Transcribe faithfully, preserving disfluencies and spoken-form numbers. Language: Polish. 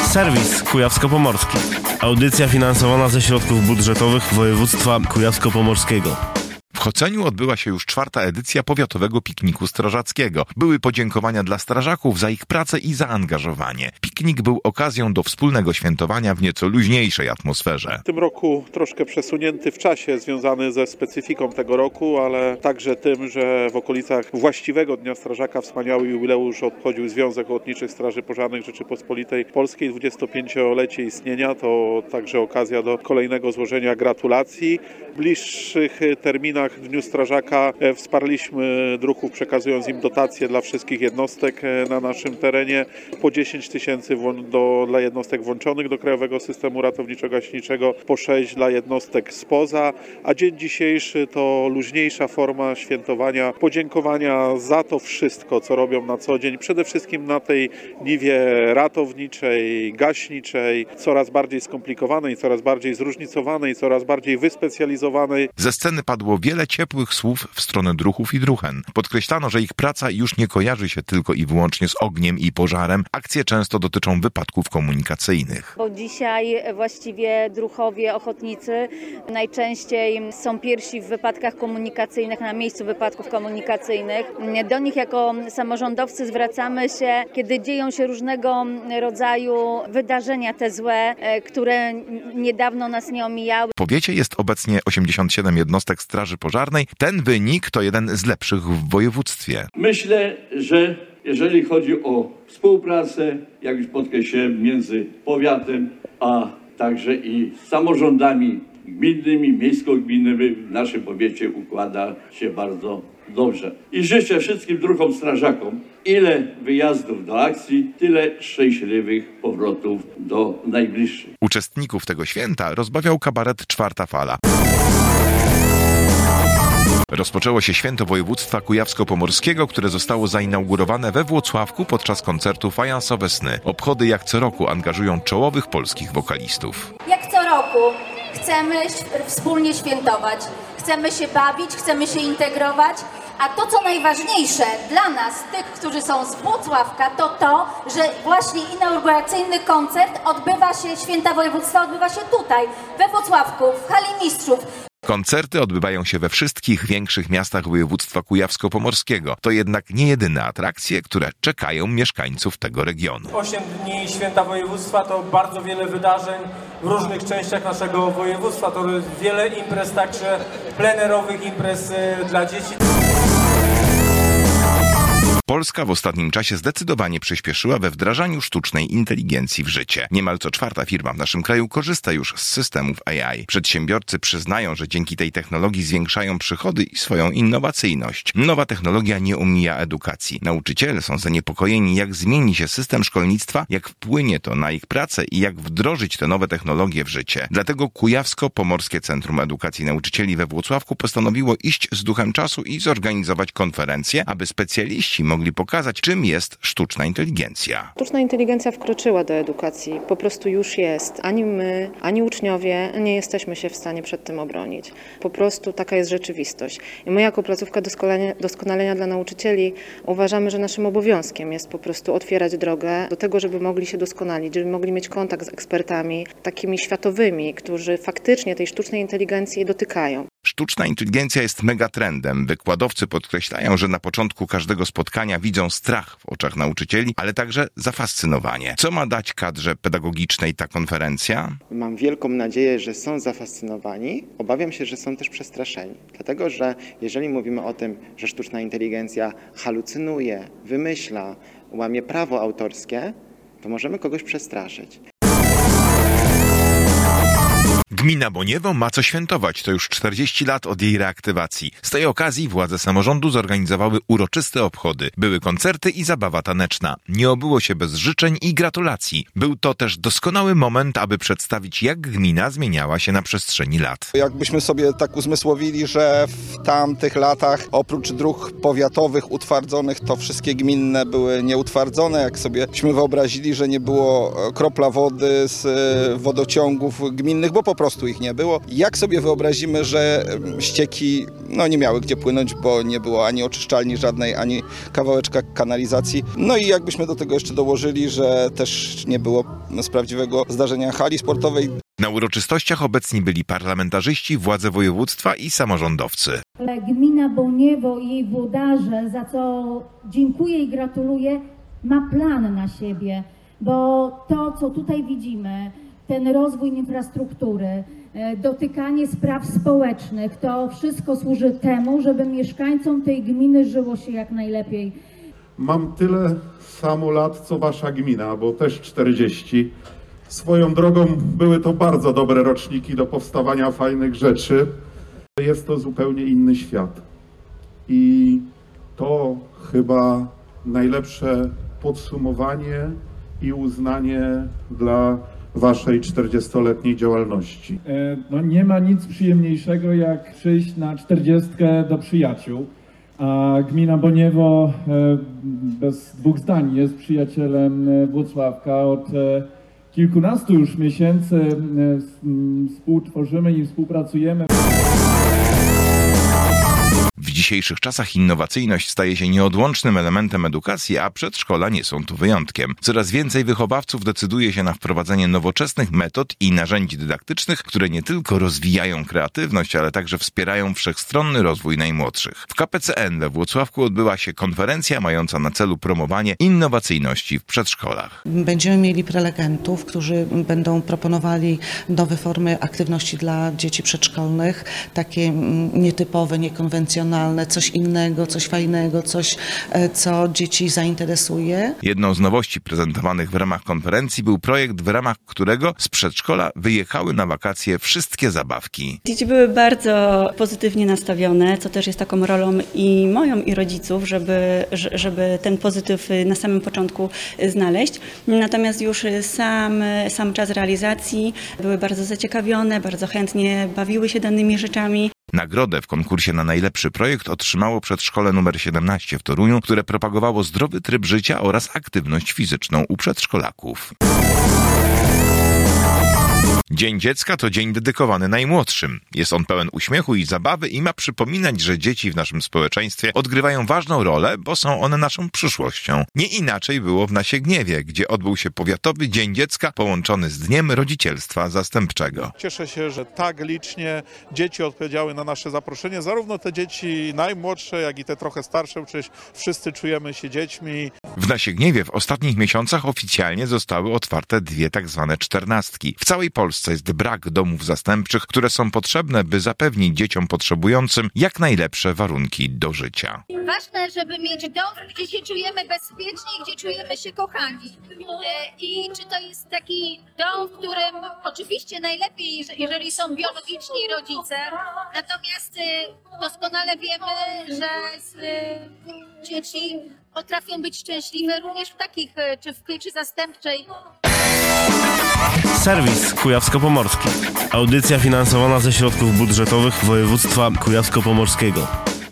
Serwis Kujawsko-Pomorski. Audycja finansowana ze środków budżetowych województwa kujawsko-pomorskiego. W Choceniu odbyła się już czwarta edycja powiatowego pikniku strażackiego. Były podziękowania dla strażaków za ich pracę i zaangażowanie. Piknik był okazją do wspólnego świętowania w nieco luźniejszej atmosferze. W tym roku troszkę przesunięty w czasie, związany ze specyfiką tego roku, ale także tym, że w okolicach właściwego Dnia Strażaka wspaniały jubileusz obchodził Związek Ochotniczych Straży Pożarnych Rzeczypospolitej Polskiej, dwudziestopięciolecie istnienia. To także okazja do kolejnego złożenia gratulacji. W bliższych terminach w Dniu Strażaka wsparliśmy druhów, przekazując im dotacje dla wszystkich jednostek na naszym terenie. Po dziesięć tysięcy do, dla jednostek włączonych do Krajowego Systemu Ratowniczo-Gaśniczego, po sześć dla jednostek spoza, a dzień dzisiejszy to luźniejsza forma świętowania, podziękowania za to wszystko, co robią na co dzień, przede wszystkim na tej niwie ratowniczej, gaśniczej, coraz bardziej skomplikowanej, coraz bardziej zróżnicowanej, coraz bardziej wyspecjalizowanej. Ze sceny padło wiele ciepłych słów w stronę druhów i druhen. Podkreślano, że ich praca już nie kojarzy się tylko i wyłącznie z ogniem i pożarem. Akcje często dotyczą wypadków komunikacyjnych. Bo dzisiaj właściwie druhowie, ochotnicy najczęściej są pierwsi w wypadkach komunikacyjnych, na miejscu wypadków komunikacyjnych. Do nich jako samorządowcy zwracamy się, kiedy dzieją się różnego rodzaju wydarzenia te złe, które niedawno nas nie omijały. W powiecie jest obecnie osiemdziesiąt siedem jednostek Straży Pożarnej. Ten wynik to jeden z lepszych w województwie. Myślę, że jeżeli chodzi o współpracę, jak już podkreśliłem, między powiatem, a także i samorządami gminnymi, miejsko-gminnymi w naszym powiecie układa się bardzo dobrze. I życzę wszystkim druhom strażakom ile wyjazdów do akcji, tyle szczęśliwych powrotów do najbliższych. Uczestników tego święta rozbawiał kabaret Czwarta Fala. Rozpoczęło się święto województwa kujawsko-pomorskiego, które zostało zainaugurowane we Włocławku podczas koncertu Fajansowe Sny. Obchody jak co roku angażują czołowych polskich wokalistów. Jak co roku chcemy wspólnie świętować, chcemy się bawić, chcemy się integrować, a to co najważniejsze dla nas, tych, którzy są z Włocławka, to to, że właśnie inauguracyjny koncert odbywa się, święta województwa odbywa się tutaj, we Włocławku, w hali mistrzów. Koncerty odbywają się we wszystkich większych miastach województwa kujawsko-pomorskiego. To jednak nie jedyne atrakcje, które czekają mieszkańców tego regionu. Osiem dni święta województwa to bardzo wiele wydarzeń w różnych częściach naszego województwa. To wiele imprez, także plenerowych imprez dla dzieci. Polska w ostatnim czasie zdecydowanie przyspieszyła we wdrażaniu sztucznej inteligencji w życie. Niemal co czwarta firma w naszym kraju korzysta już z systemów A I. Przedsiębiorcy przyznają, że dzięki tej technologii zwiększają przychody i swoją innowacyjność. Nowa technologia nie omija edukacji. Nauczyciele są zaniepokojeni, jak zmieni się system szkolnictwa, jak wpłynie to na ich pracę i jak wdrożyć te nowe technologie w życie. Dlatego Kujawsko-Pomorskie Centrum Edukacji Nauczycieli we Włocławku postanowiło iść z duchem czasu i zorganizować konferencję, aby specjaliści mogli mogli pokazać, czym jest sztuczna inteligencja. Sztuczna inteligencja wkroczyła do edukacji, po prostu już jest. Ani my, ani uczniowie nie jesteśmy się w stanie przed tym obronić. Po prostu taka jest rzeczywistość. I my jako placówka doskonalenia, doskonalenia dla nauczycieli uważamy, że naszym obowiązkiem jest po prostu otwierać drogę do tego, żeby mogli się doskonalić, żeby mogli mieć kontakt z ekspertami takimi światowymi, którzy faktycznie tej sztucznej inteligencji dotykają. Sztuczna inteligencja jest megatrendem. Wykładowcy podkreślają, że na początku każdego spotkania widzą strach w oczach nauczycieli, ale także zafascynowanie. Co ma dać kadrze pedagogicznej ta konferencja? Mam wielką nadzieję, że są zafascynowani. Obawiam się, że są też przestraszeni. Dlatego, że jeżeli mówimy o tym, że sztuczna inteligencja halucynuje, wymyśla, łamie prawo autorskie, to możemy kogoś przestraszyć. Gmina Boniewo ma co świętować. To już czterdzieści lat od jej reaktywacji. Z tej okazji władze samorządu zorganizowały uroczyste obchody. Były koncerty i zabawa taneczna. Nie obyło się bez życzeń i gratulacji. Był to też doskonały moment, aby przedstawić, jak gmina zmieniała się na przestrzeni lat. Jakbyśmy sobie tak uzmysłowili, że w tamtych latach oprócz dróg powiatowych utwardzonych, to wszystkie gminne były nieutwardzone. Jak sobie byśmy wyobrazili, że nie było kropla wody z wodociągów gminnych, bo po prostu prostu ich nie było. Jak sobie wyobrazimy, że ścieki no, nie miały gdzie płynąć, bo nie było ani oczyszczalni żadnej, ani kawałeczka kanalizacji. No i jakbyśmy do tego jeszcze dołożyli, że też nie było z prawdziwego zdarzenia hali sportowej. Na uroczystościach obecni byli parlamentarzyści, władze województwa i samorządowcy. Gmina Boniewo i jej włodarze, za co dziękuję i gratuluję, ma plan na siebie, bo to, co tutaj widzimy, ten rozwój infrastruktury, dotykanie spraw społecznych, to wszystko służy temu, żeby mieszkańcom tej gminy żyło się jak najlepiej. Mam tyle samo lat, co wasza gmina, bo też czterdzieści. Swoją drogą były to bardzo dobre roczniki do powstawania fajnych rzeczy. Jest to zupełnie inny świat. I to chyba najlepsze podsumowanie i uznanie dla waszej czterdziestoletniej działalności. No nie ma nic przyjemniejszego jak przyjść na czterdziestkę do przyjaciół, a gmina Boniewo bez dwóch zdań jest przyjacielem Włocławka. Od kilkunastu już miesięcy współtworzymy i współpracujemy. W dzisiejszych czasach innowacyjność staje się nieodłącznym elementem edukacji, a przedszkola nie są tu wyjątkiem. Coraz więcej wychowawców decyduje się na wprowadzenie nowoczesnych metod i narzędzi dydaktycznych, które nie tylko rozwijają kreatywność, ale także wspierają wszechstronny rozwój najmłodszych. W K P C N we Włocławku odbyła się konferencja mająca na celu promowanie innowacyjności w przedszkolach. Będziemy mieli prelegentów, którzy będą proponowali nowe formy aktywności dla dzieci przedszkolnych, takie nietypowe, niekonwencjonalne, coś innego, coś fajnego, coś, co dzieci zainteresuje. Jedną z nowości prezentowanych w ramach konferencji był projekt, w ramach którego z przedszkola wyjechały na wakacje wszystkie zabawki. Dzieci były bardzo pozytywnie nastawione, co też jest taką rolą i moją, i rodziców, żeby, żeby ten pozytyw na samym początku znaleźć. Natomiast już sam, sam czas realizacji były bardzo zaciekawione, bardzo chętnie bawiły się danymi rzeczami. Nagrodę w konkursie na najlepszy projekt otrzymało przedszkole numer siedemnaście w Toruniu, które propagowało zdrowy tryb życia oraz aktywność fizyczną u przedszkolaków. Dzień Dziecka to dzień dedykowany najmłodszym. Jest on pełen uśmiechu i zabawy i ma przypominać, że dzieci w naszym społeczeństwie odgrywają ważną rolę, bo są one naszą przyszłością. Nie inaczej było w Nasiegniewie, gdzie odbył się Powiatowy Dzień Dziecka połączony z Dniem Rodzicielstwa Zastępczego. Cieszę się, że tak licznie dzieci odpowiedziały na nasze zaproszenie. Zarówno te dzieci najmłodsze, jak i te trochę starsze, przecież wszyscy czujemy się dziećmi. W Nasiegniewie w ostatnich miesiącach oficjalnie zostały otwarte dwie tak zwane czternastki. W całej Polsce jest brak domów zastępczych, które są potrzebne, by zapewnić dzieciom potrzebującym jak najlepsze warunki do życia. Ważne, żeby mieć dom, gdzie się czujemy bezpiecznie i gdzie czujemy się kochani. I czy to jest taki dom, w którym oczywiście najlepiej, jeżeli są biologiczni rodzice, natomiast doskonale wiemy, że dzieci potrafią być szczęśliwe również w takich, czy w pieczy zastępczej. Serwis Kujawsko-Pomorski. Audycja finansowana ze środków budżetowych województwa kujawsko-pomorskiego.